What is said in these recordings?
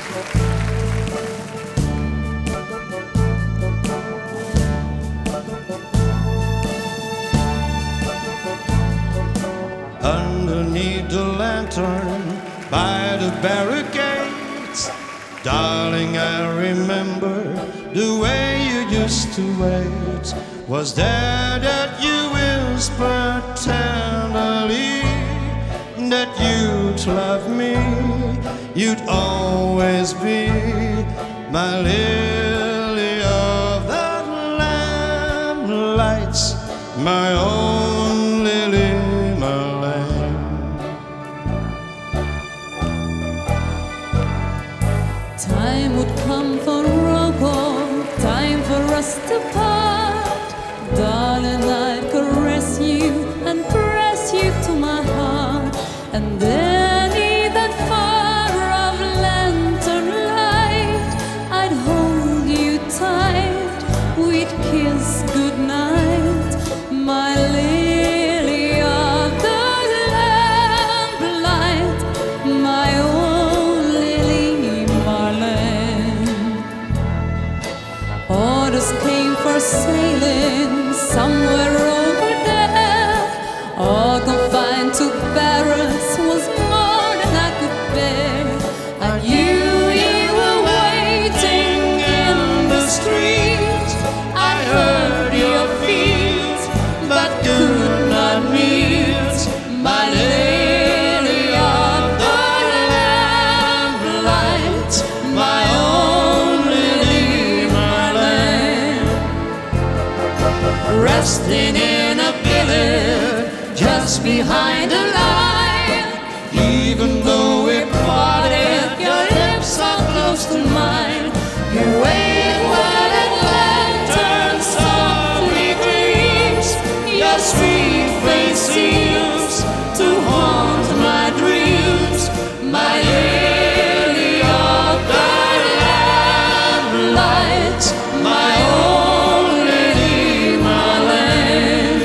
Underneath the lantern by the barricades, darling, I remember the way you used to wait. Was there that you whispered tenderly that you'd love me, you'd always be my lily of the lamplights, my own lily, my lamb. Time would come for Rocco, time for us to part. Darling, I'd caress you and press you to my heart, and then in that fire of lantern light, I'd hold you tight, we'd kiss goodnight, my lily of the lamplight, my own Lily Marlene. Orders came for sailing somewhere over there, all confined to barracks was more than I could bear. And you were waiting in the street. I heard your feet, but could not meet my lily of the lamplight, my own Lily Marlene. Resting in a billet just behind the line, even though we parted, your lips are close to mine. You wait while that lantern softly gleams, your sweet face seems to haunt my dreams, my lily of the lamplight, my own Lily Marlene,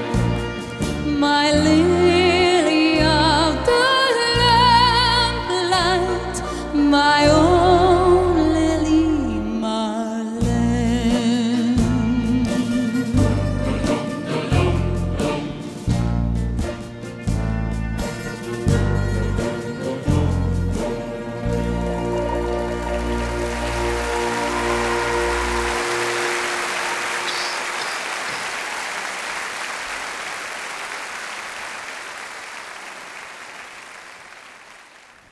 my lily of the lamplight, my